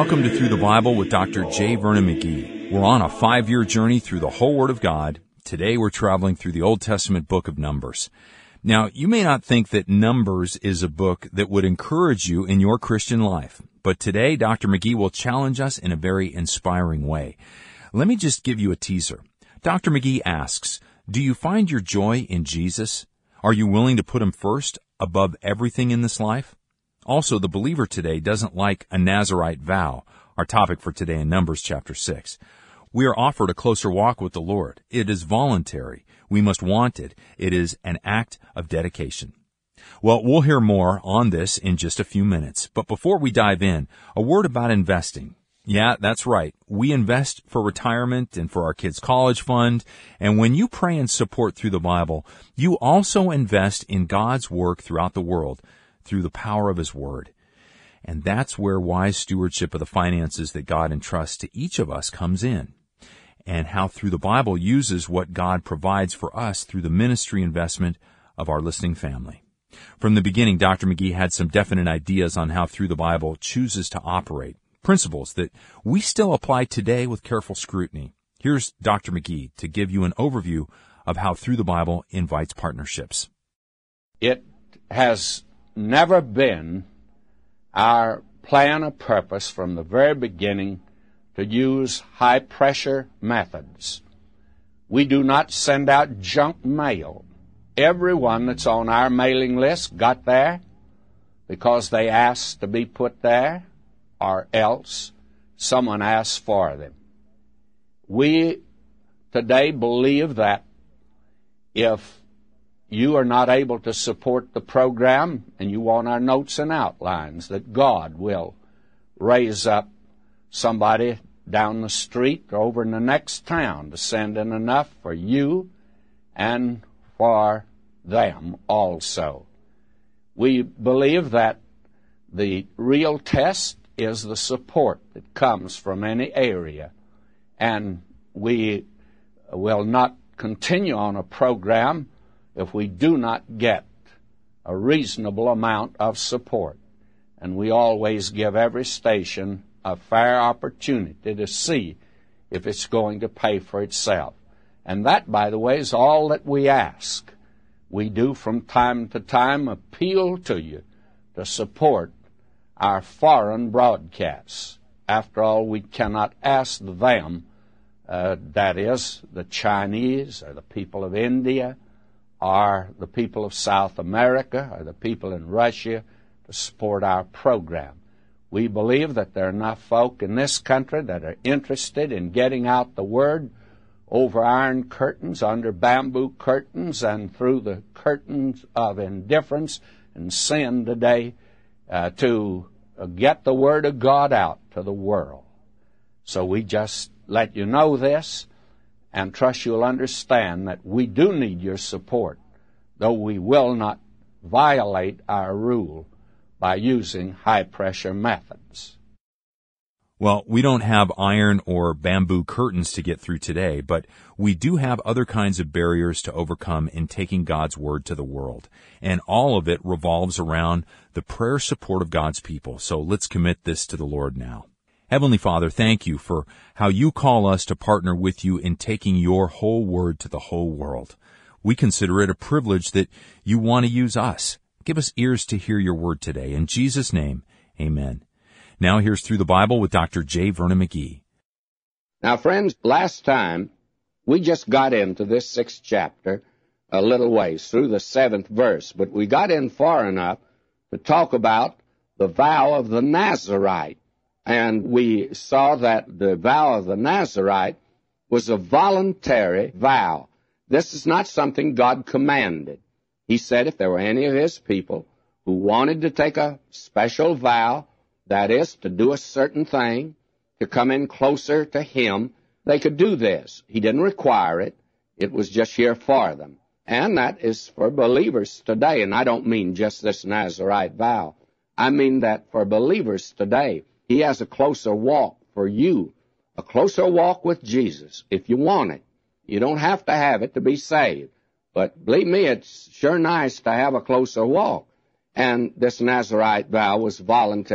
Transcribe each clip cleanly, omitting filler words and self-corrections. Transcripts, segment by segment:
Welcome to Through the Bible with Dr. J. Vernon McGee. We're on a 5-year journey through the whole Word of God. Today we're traveling through the Old Testament book of Numbers. Now, you may not think that Numbers is a book that would encourage you in your Christian life, but today Dr. McGee will challenge us in a very inspiring way. Let me just give you a teaser. Dr. McGee asks, do you find your joy in Jesus? Are you willing to put Him first above everything in this life? Also, the believer today doesn't like a Nazirite vow, our topic for today in Numbers chapter 6. We are offered a closer walk with the Lord. It is voluntary. We must want it. It is an act of dedication. Well, we'll hear more on this in just a few minutes. But before we dive in, a word about investing. Yeah, that's right. We invest for retirement and for our kids' college fund. And when you pray and support through the Bible, you also invest in God's work throughout the world through the power of His Word. And that's where wise stewardship of the finances that God entrusts to each of us comes in, and how Through the Bible uses what God provides for us through the ministry investment of our listening family. From the beginning, Dr. McGee had some definite ideas on how Through the Bible chooses to operate, principles that we still apply today with careful scrutiny. Here's Dr. McGee to give you an overview of how Through the Bible invites partnerships. It has never been our plan or purpose from the very beginning to use high-pressure methods. We do not send out junk mail. Everyone that's on our mailing list got there because they asked to be put there, or else someone asked for them. We today believe that if you are not able to support the program and you want our notes and outlines, that God will raise up somebody down the street or over in the next town to send in enough for you and for them also. We believe that the real test is the support that comes from any area, and we will not continue on a program if we do not get a reasonable amount of support. And we always give every station a fair opportunity to see if it's going to pay for itself. And that, by the way, is all that we ask. We do from time to time appeal to you to support our foreign broadcasts. After all, we cannot ask them, that is, the Chinese or the people of India, or the people of South America, or the people in Russia, to support our program. We believe that there are enough folk in this country that are interested in getting out the Word over iron curtains, under bamboo curtains, and through the curtains of indifference and sin today, to get the Word of God out to the world. So we just let you know this, and trust you'll understand that we do need your support, though we will not violate our rule by using high-pressure methods. Well, we don't have iron or bamboo curtains to get through today, but we do have other kinds of barriers to overcome in taking God's Word to the world. And all of it revolves around the prayer support of God's people. So let's commit this to the Lord now. Heavenly Father, thank you for how you call us to partner with you in taking your whole Word to the whole world. We consider it a privilege that you want to use us. Give us ears to hear your word today. In Jesus' name, amen. Now here's Through the Bible with Dr. J. Vernon McGee. Now, friends, last time we just got into this 6th chapter a little ways, through the 7th verse, but we got in far enough to talk about the vow of the Nazirite. And we saw that the vow of the Nazirite was a voluntary vow. This is not something God commanded. He said if there were any of His people who wanted to take a special vow, that is, to do a certain thing, to come in closer to Him, they could do this. He didn't require it. It was just here for them. And that is for believers today. And I don't mean just this Nazirite vow. I mean that for believers today, He has a closer walk for you, a closer walk with Jesus, if you want it. You don't have to have it to be saved. But believe me, it's sure nice to have a closer walk. And this Nazirite vow was voluntary.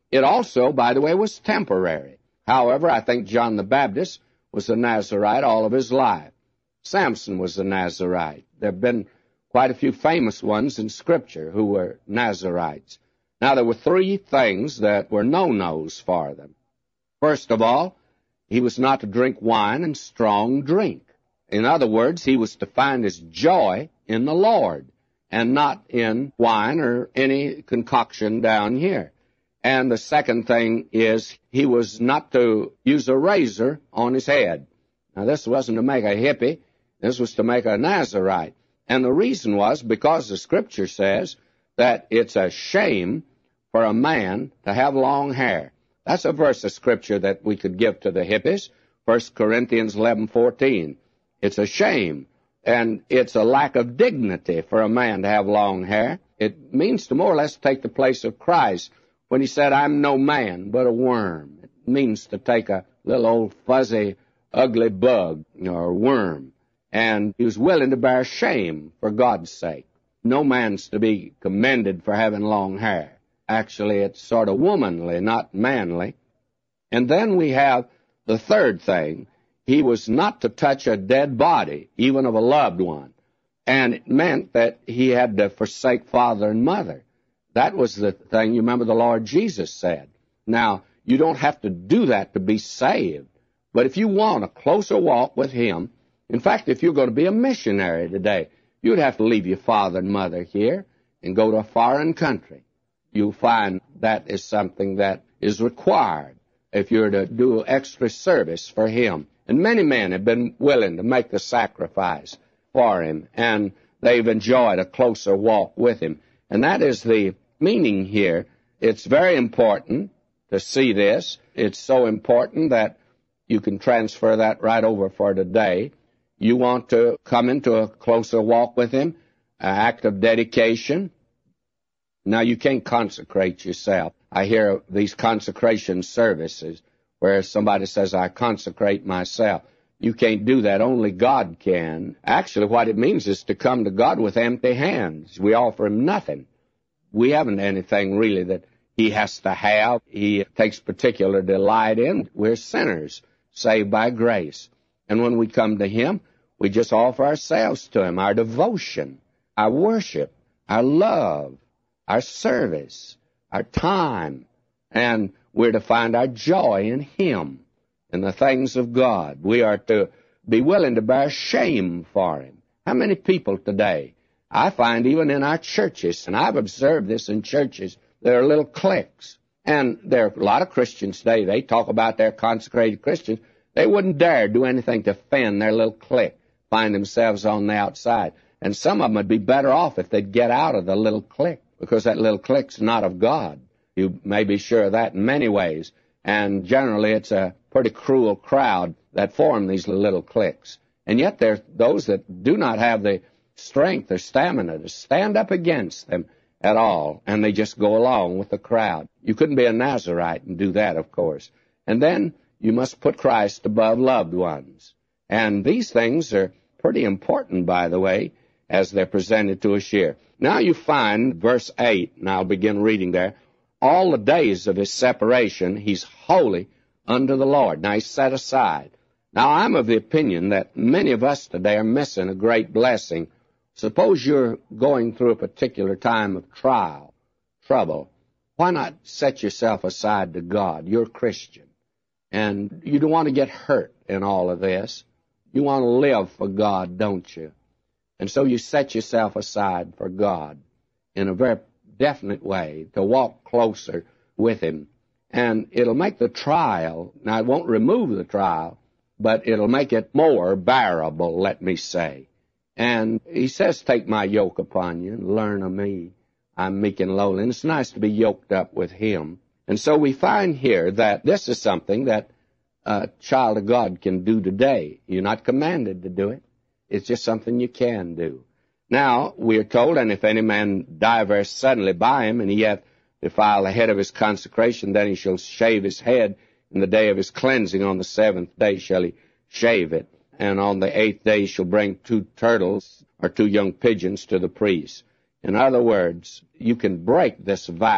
It also, by the way, was temporary. However, I think John the Baptist was a Nazarite all of his life. Samson was a Nazarite. There have been quite a few famous ones in Scripture who were Nazarites. Now, there were three things that were no-nos for them. First of all, he was not to drink wine and strong drink. In other words, he was to find his joy in the Lord and not in wine or any concoction down here. And the second thing is he was not to use a razor on his head. Now, this wasn't to make a hippie. This was to make a Nazarite. And the reason was because the Scripture says that it's a shame for a man to have long hair. That's a verse of Scripture that we could give to the hippies, 1 Corinthians 11:14. It's a shame, and it's a lack of dignity for a man to have long hair. It means to more or less take the place of Christ when he said, I'm no man but a worm. It means to take a little old fuzzy, ugly bug or worm. And he was willing to bear shame for God's sake. No man's to be commended for having long hair. Actually, it's sort of womanly, not manly. And then we have the third thing. He was not to touch a dead body, even of a loved one. And it meant that he had to forsake father and mother. That was the thing, you remember the Lord Jesus said. Now, you don't have to do that to be saved. But if you want a closer walk with him, in fact, if you're going to be a missionary today, you'd have to leave your father and mother here and go to a foreign country. You'll find that is something that is required if you're to do extra service for him. And many men have been willing to make the sacrifice for him, and they've enjoyed a closer walk with him. And that is the meaning here. It's very important to see this. It's so important that you can transfer that right over for today. You want to come into a closer walk with him, an act of dedication. Now, you can't consecrate yourself. I hear these consecration services where somebody says, I consecrate myself. You can't do that. Only God can. Actually, what it means is to come to God with empty hands. We offer him nothing. We haven't anything really that he has to have. He takes particular delight in. We're sinners, saved by grace. And when we come to him, we just offer ourselves to him, our devotion, our worship, our love, our service, our time, and we're to find our joy in him, in the things of God. We are to be willing to bear shame for him. How many people today, I find even in our churches, and I've observed this in churches, there are little cliques. And there are a lot of Christians today, they talk about their consecrated Christians. They wouldn't dare do anything to offend their little clique, find themselves on the outside. And some of them would be better off if they'd get out of the little clique, because that little clique's not of God. You may be sure of that in many ways. And generally it's a pretty cruel crowd that form these little cliques. And yet there are those that do not have the strength or stamina to stand up against them at all, and they just go along with the crowd. You couldn't be a Nazarite and do that, of course. And then you must put Christ above loved ones. And these things are pretty important, by the way, as they're presented to us here. Now you find verse 8, and I'll begin reading there. All the days of his separation, he's holy unto the Lord. Now he's set aside. Now I'm of the opinion that many of us today are missing a great blessing. Suppose you're going through a particular time of trial, trouble. Why not set yourself aside to God? You're a Christian. And you don't want to get hurt in all of this. You want to live for God, don't you? And so you set yourself aside for God in a very definite way to walk closer with him. And it'll make the trial, now it won't remove the trial, but it'll make it more bearable, let me say. And he says, take my yoke upon you and learn of me. I'm meek and lowly. And it's nice to be yoked up with him. And so we find here that this is something that a child of God can do today. You're not commanded to do it. It's just something you can do. Now, we are told, and if any man die very suddenly by him, and he hath defiled the head of his consecration, then he shall shave his head. In the day of his cleansing, on the 7th day shall he shave it. And on the 8th day he shall bring 2 turtles or 2 young pigeons to the priest. In other words, you can break this vow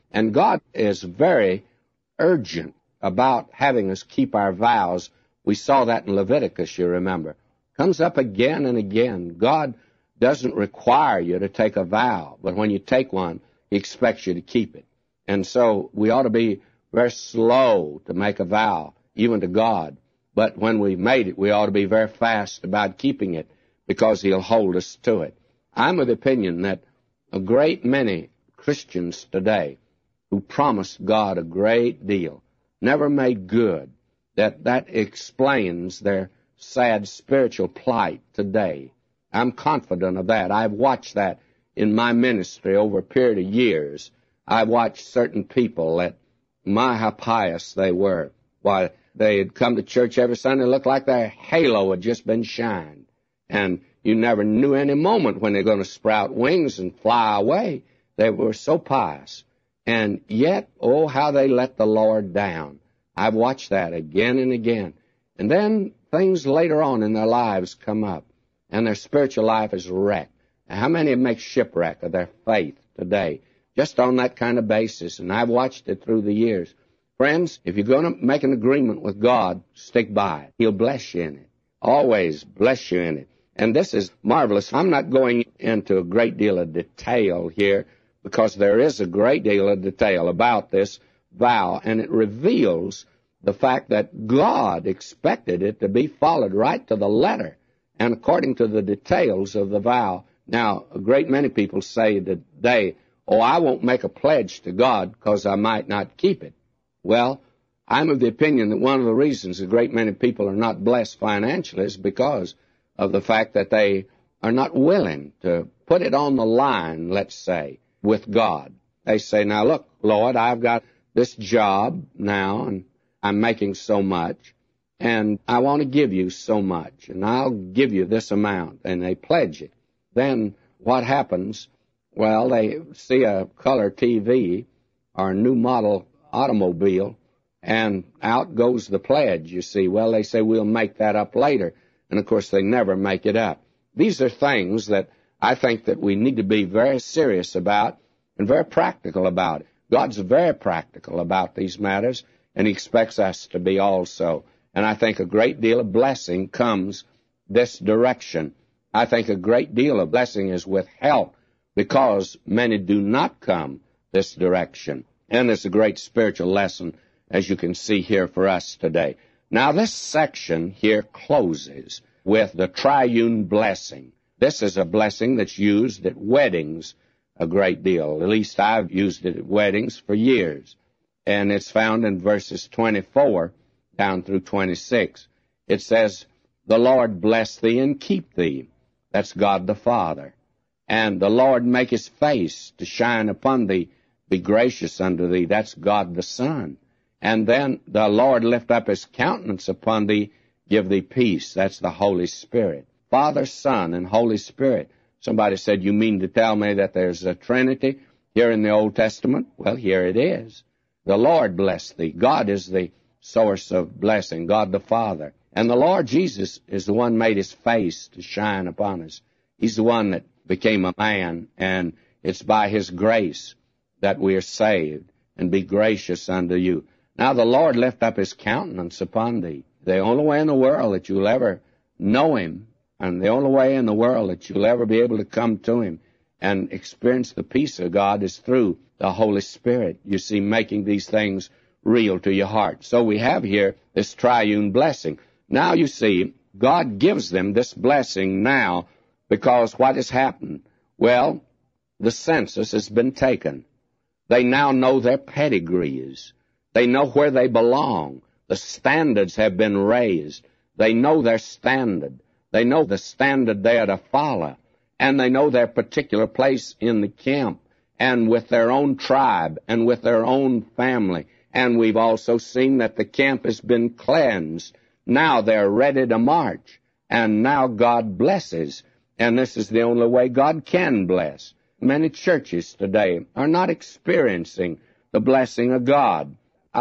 And God is very urgent about having us keep our vows. We saw that in Leviticus, you remember. Comes up again and again. God doesn't require you to take a vow, but when you take one, He expects you to keep it. And so we ought to be very slow to make a vow, even to God. But when we've made it, we ought to be very fast about keeping it, because He'll hold us to it. I'm of the opinion that a great many Christians today who promised God a great deal never made good, that explains their sad spiritual plight today. I'm confident of that. I've watched that in my ministry over a period of years. I've watched certain people that, how pious they were. Why, they had come to church every Sunday and looked like their halo had just been shined. And you never knew any moment when they're going to sprout wings and fly away. They were so pious. And yet, oh, how they let the Lord down. I've watched that again and again. And then things later on in their lives come up, and their spiritual life is wrecked. And how many make shipwreck of their faith today, just on that kind of basis? And I've watched it through the years. Friends, if you're going to make an agreement with God, stick by it. He'll bless you in it. Always bless you in it. And this is marvelous. I'm not going into a great deal of detail here, because there is a great deal of detail about this vow, and it reveals the fact that God expected it to be followed right to the letter and according to the details of the vow. Now, a great many people say today, oh, I won't make a pledge to God because I might not keep it. Well, I'm of the opinion that one of the reasons a great many people are not blessed financially is because of the fact that they are not willing to put it on the line, let's say, with God. They say, now look, Lord, I've got this job now, and I'm making so much, and I want to give you so much, and I'll give you this amount, and they pledge it. Then what happens? Well, they see a color TV or a new model automobile, and out goes the pledge, you see. Well, they say, we'll make that up later, and of course they never make it up. These are things that I think that we need to be very serious about and very practical about it. God's very practical about these matters, and He expects us to be also. And I think a great deal of blessing comes this direction. I think a great deal of blessing is withheld because many do not come this direction. And it's a great spiritual lesson, as you can see here for us today. Now, this section here closes with the triune blessing. This is a blessing that's used at weddings a great deal. At least I've used it at weddings for years. And it's found in verses 24 down through 26. It says, the Lord bless thee and keep thee. That's God the Father. And the Lord make His face to shine upon thee, be gracious unto thee. That's God the Son. And then the Lord lift up His countenance upon thee, give thee peace. That's the Holy Spirit. Father, Son, and Holy Spirit. Somebody said, you mean to tell me that there's a Trinity here in the Old Testament? Well, here it is. The Lord bless thee. God is the source of blessing, God the Father. And the Lord Jesus is the one made His face to shine upon us. He's the one that became a man, and it's by His grace that we are saved, and be gracious unto you. Now the Lord lift up His countenance upon thee. The only way in the world that you'll ever know Him, and the only way in the world that you'll ever be able to come to Him and experience the peace of God is through the Holy Spirit, you see, making these things real to your heart. So we have here this triune blessing. Now you see, God gives them this blessing now because what has happened? Well, the census has been taken. They now know their pedigrees. They know where they belong. The standards have been raised. They know their standard. They know the standard they are to follow. And they know their particular place in the camp and with their own tribe and with their own family. And we've also seen that the camp has been cleansed. Now they're ready to march. And now God blesses. And this is the only way God can bless. Many churches today are not experiencing the blessing of God.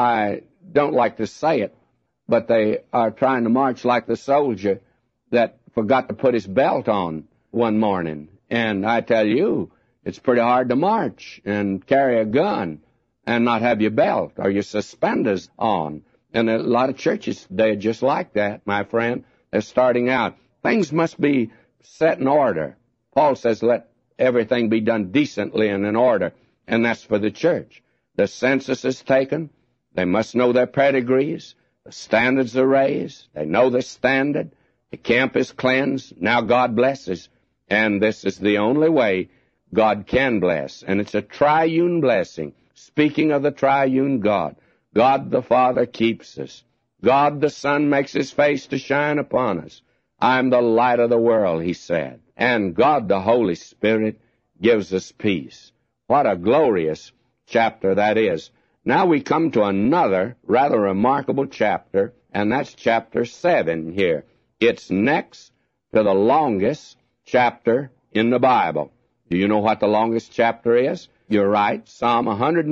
I don't like to say it, but they are trying to march like the soldier that forgot to put his belt on one morning. And I tell you, it's pretty hard to march and carry a gun and not have your belt or your suspenders on. And a lot of churches today are just like that, my friend. They're starting out. Things must be set in order. Paul says, let everything be done decently and in order, and that's for the church. The census is taken. They must know their pedigrees. The standards are raised. They know the standard. The camp is cleansed. Now God blesses. And this is the only way God can bless. And it's a triune blessing. Speaking of the triune God, God the Father keeps us. God the Son makes His face to shine upon us. I'm the light of the world, He said. And God the Holy Spirit gives us peace. What a glorious chapter that is. Now we come to another rather remarkable chapter, and that's chapter 7 here. It's next to the longest chapter in the Bible. Do you know what the longest chapter is? You're right, Psalm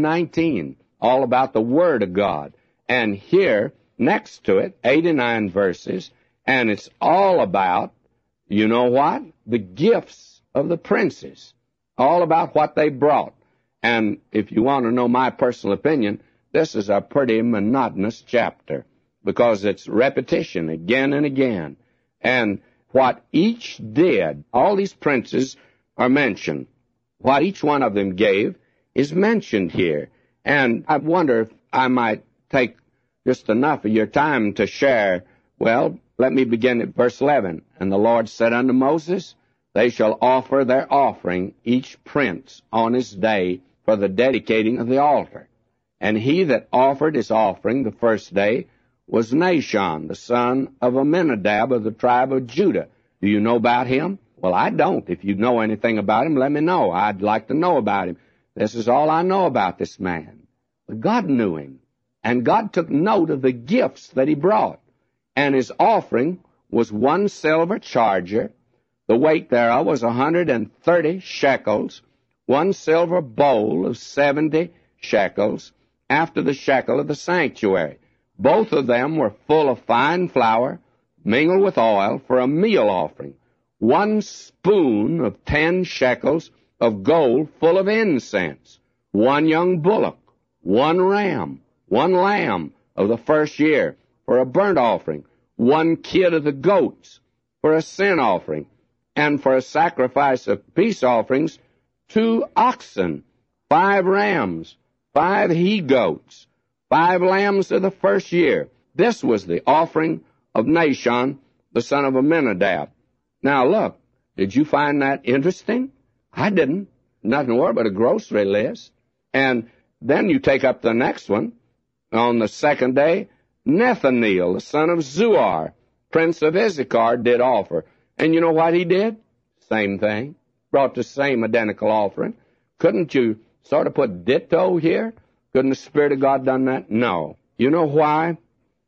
119, all about the Word of God. And here, next to it, 89 verses, and it's all about, you know what? The gifts of the princes, all about what they brought. And if you want to know my personal opinion, this is a pretty monotonous chapter because it's repetition again and again. And what each did, all these princes are mentioned. What each one of them gave is mentioned here. And I wonder if I might take just enough of your time to share. Well, let me begin at verse 11. And the Lord said unto Moses, they shall offer their offering, each prince on his day, for the dedicating of the altar. And he that offered his offering the first day was Nahshon, the son of Amminadab of the tribe of Judah. Do you know about him? Well, I don't. If you know anything about him, let me know. I'd like to know about him. This is all I know about this man. But God knew him, and God took note of the gifts that he brought. And his offering was 1 silver charger. The weight thereof was 130 shekels, 1 silver bowl of 70 shekels, after the shekel of the sanctuary. Both of them were full of fine flour, mingled with oil, for a meal offering. 1 spoon of 10 shekels of gold full of incense. 1 young bullock, 1 ram, 1 lamb of the first year for a burnt offering. 1 kid of the goats for a sin offering. And for a sacrifice of peace offerings, 2 oxen, 5 rams, 5 he-goats, 5 lambs of the first year. This was the offering of Nahshon, the son of Amminadab. Now look, did you find that interesting? I didn't. Nothing more but a grocery list. And then you take up the next one. On the second day, Nethaneel, the son of Zuar, prince of Issachar, did offer. And you know what he did? Same thing. Brought the same identical offering. Couldn't you sort of put ditto here? Couldn't the Spirit of God done that? No. You know why?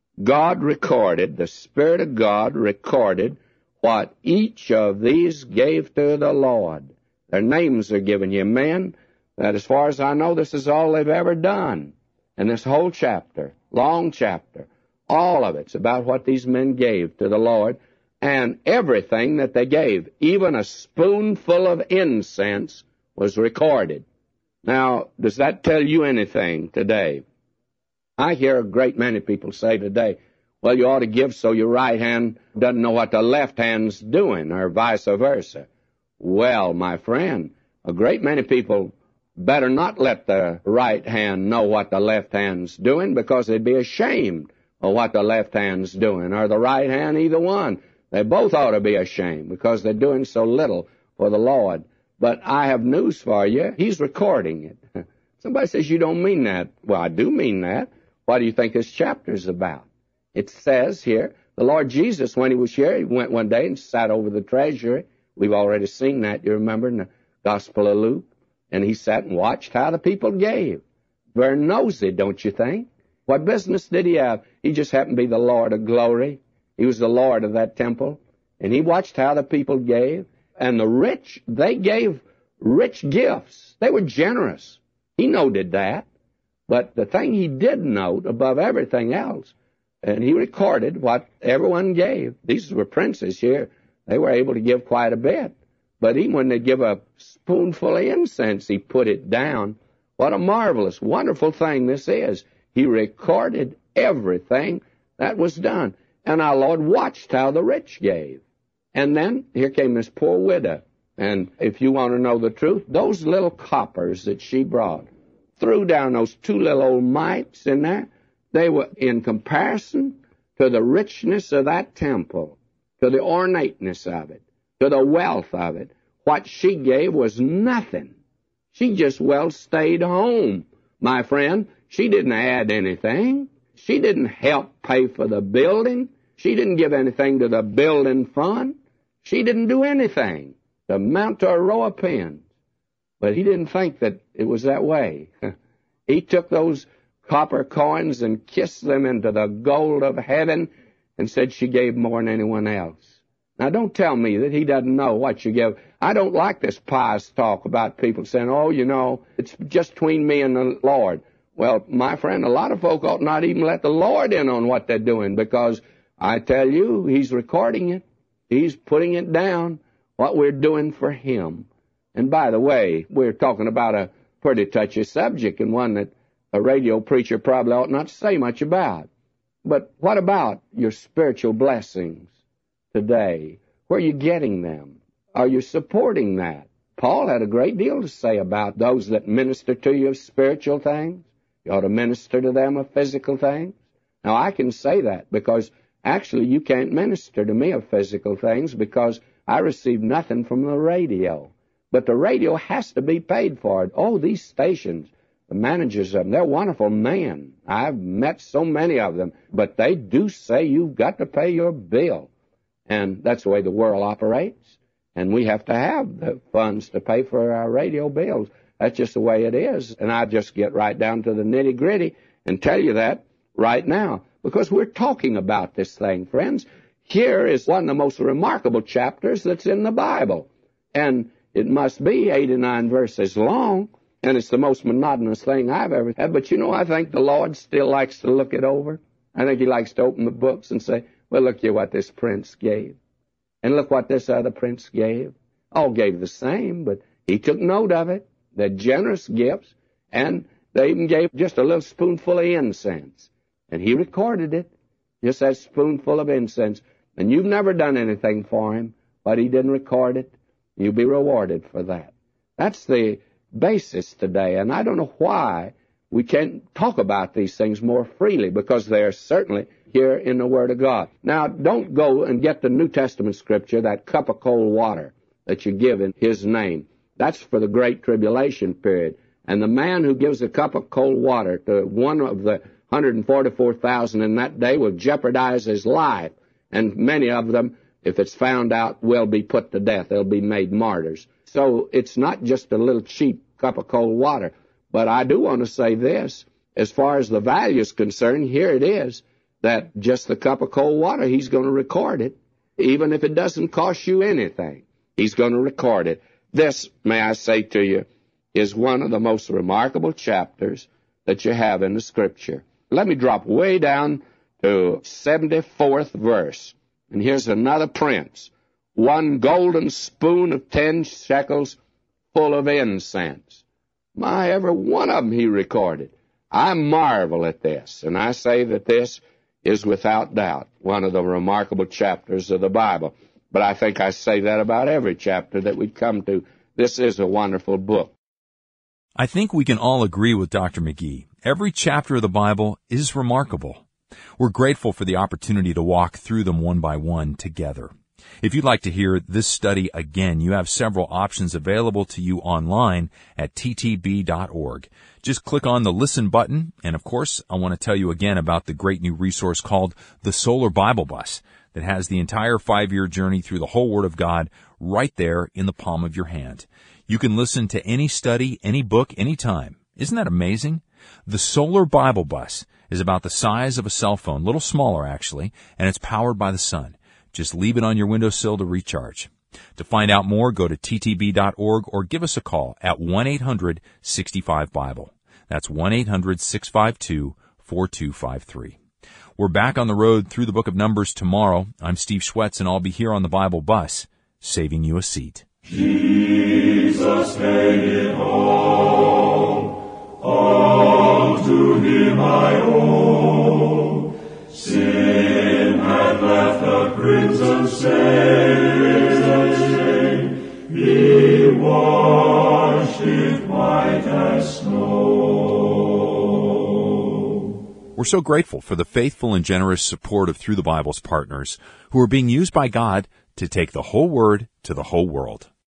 God recorded, the Spirit of God recorded what each of these gave to the Lord. Their names are given you, men, that as far as I know, this is all they've ever done. And this whole chapter, long chapter, all of it's about what these men gave to the Lord, and everything that they gave, even a spoonful of incense, was recorded. Now, does that tell you anything today? I hear a great many people say today, well, you ought to give so your right hand doesn't know what the left hand's doing, or vice versa. Well, my friend, a great many people better not let the right hand know what the left hand's doing, because they'd be ashamed of what the left hand's doing, or the right hand, either one. They both ought to be ashamed, because they're doing so little for the Lord. But I have news for you. He's recording it. Somebody says, you don't mean that. Well, I do mean that. What do you think this chapter's about? It says here, the Lord Jesus, when he was here, he went one day and sat over the treasury. We've already seen that, you remember, in the Gospel of Luke. And he sat and watched how the people gave. Very nosy, don't you think? What business did he have? He just happened to be the Lord of glory. He was the Lord of that temple. And he watched how the people gave. And the rich, they gave rich gifts. They were generous. He noted that. But the thing he did note above everything else, and he recorded what everyone gave. These were princes here. They were able to give quite a bit. But even when they give a spoonful of incense, he put it down. What a marvelous, wonderful thing this is. He recorded everything that was done. And our Lord watched how the rich gave. And then here came this poor widow. And if you want to know the truth, those little coppers that she brought, threw down those two little old mites in there, they were in comparison to the richness of that temple, to the ornateness of it, to the wealth of it. What she gave was nothing. She just well stayed home, my friend. She didn't add anything. She didn't help pay for the building. She didn't give anything to the building fund. She didn't do anything to amount to a row of pins. But he didn't think that it was that way. He took those copper coins and kissed them into the gold of heaven and said she gave more than anyone else. Now, don't tell me that he doesn't know what you give. I don't like this pious talk about people saying, oh, you know, it's just between me and the Lord. Well, my friend, a lot of folk ought not even let the Lord in on what they're doing, because I tell you, he's recording it. He's putting it down, what we're doing for him. And by the way, we're talking about a pretty touchy subject, and one that a radio preacher probably ought not to say much about. But what about your spiritual blessings today? Where are you getting them? Are you supporting that? Paul had a great deal to say about those that minister to you of spiritual things. You ought to minister to them of physical things. Now, I can say that because actually you can't minister to me of physical things because I receive nothing from the radio. But the radio has to be paid for it. Oh, these stations, the managers of them, they're wonderful men. I've met so many of them, but they do say you've got to pay your bill. And that's the way the world operates. And we have to have the funds to pay for our radio bills. That's just the way it is. And I just get right down to the nitty-gritty and tell you that right now, because we're talking about this thing, friends. Here is one of the most remarkable chapters that's in the Bible. And it must be 89 verses long, and it's the most monotonous thing I've ever had. But you know, I think the Lord still likes to look it over. I think he likes to open the books and say, well, look here what this prince gave. And look what this other prince gave. All gave the same, but he took note of it. They're generous gifts, and they even gave just a little spoonful of incense. And he recorded it, just that spoonful of incense. And you've never done anything for him, but he didn't record it. You'll be rewarded for that. That's the basis today, and I don't know why we can't talk about these things more freely, because they're certainly here in the Word of God. Now, don't go and get the New Testament scripture, that cup of cold water that you give in his name. That's for the Great Tribulation period. And the man who gives a cup of cold water to one of the 144,000 in that day will jeopardize his life. And many of them, if it's found out, will be put to death. They'll be made martyrs. So it's not just a little cheap cup of cold water. But I do want to say this. As far as the value is concerned, here it is, that just the cup of cold water, he's going to record it. Even if it doesn't cost you anything, he's going to record it. This, may I say to you, is one of the most remarkable chapters that you have in the Scripture. Let me drop way down to 74th verse. And here's another prince. 1 golden spoon of 10 shekels full of incense. My, every one of them he recorded. I marvel at this, and I say that this is without doubt one of the remarkable chapters of the Bible. But I think I say that about every chapter that we come to. This is a wonderful book. I think we can all agree with Dr. McGee. Every chapter of the Bible is remarkable. We're grateful for the opportunity to walk through them one by one together. If you'd like to hear this study again, you have several options available to you online at ttb.org. Just click on the Listen button, and of course, I want to tell you again about the great new resource called the Solar Bible Bus that has the entire 5-year journey through the whole Word of God right there in the palm of your hand. You can listen to any study, any book, anytime. Isn't that amazing? The Solar Bible Bus is about the size of a cell phone, a little smaller actually, and it's powered by the sun. Just leave it on your windowsill to recharge. To find out more, go to ttb.org or give us a call at 1-800-65-BIBLE. That's 1-800-652-4253. We're back on the road through the book of Numbers tomorrow. I'm Steve Schwetz, and I'll be here on the Bible Bus, saving you a seat. Jesus made it home. All to him I owe. Sin had left a crimson stain. He washed it white as snow. We're so grateful for the faithful and generous support of Through the Bible's partners who are being used by God to take the whole Word to the whole world.